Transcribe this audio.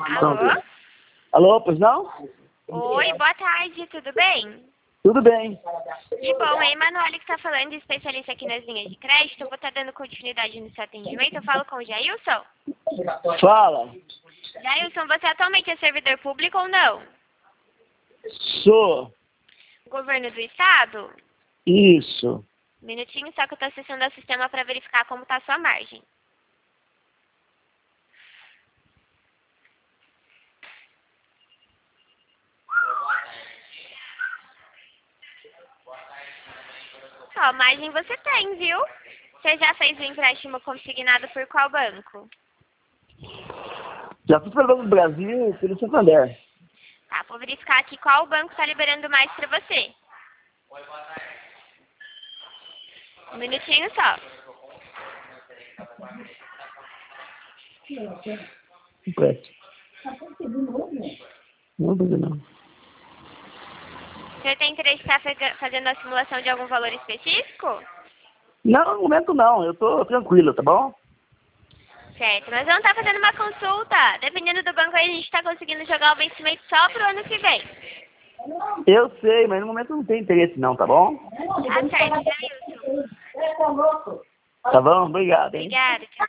Alô? Alô, pois não? Oi, boa tarde, tudo bem? Tudo bem. Que bom, é a Emanuele que está falando, especialista aqui nas linhas de crédito. Eu vou estar dando continuidade no seu atendimento. Eu falo com o Jailson. Fala. Jailson, você atualmente é servidor público ou não? Sou. Governo do Estado? Isso. Um minutinho só que eu estou acessando o sistema para verificar como está a sua margem. Ó, margem você tem, viu? Você já fez o empréstimo consignado por qual banco? Já fui para o Banco do Brasil pelo Santander. Tá, vou verificar aqui qual banco está liberando mais para você. Um minutinho só. Empréstimo. Não, não. Você tem interesse em estar fazendo a simulação de algum valor específico? Não, no momento não. Eu tô tranquilo, tá bom? Certo, mas vamos estar fazendo uma consulta. Dependendo do banco aí, a gente está conseguindo jogar o vencimento só pro ano que vem. Eu sei, mas no momento não tem interesse não, tá bom? Tá certo, Jailson. Tá bom? Obrigado, hein? Obrigada, tchau.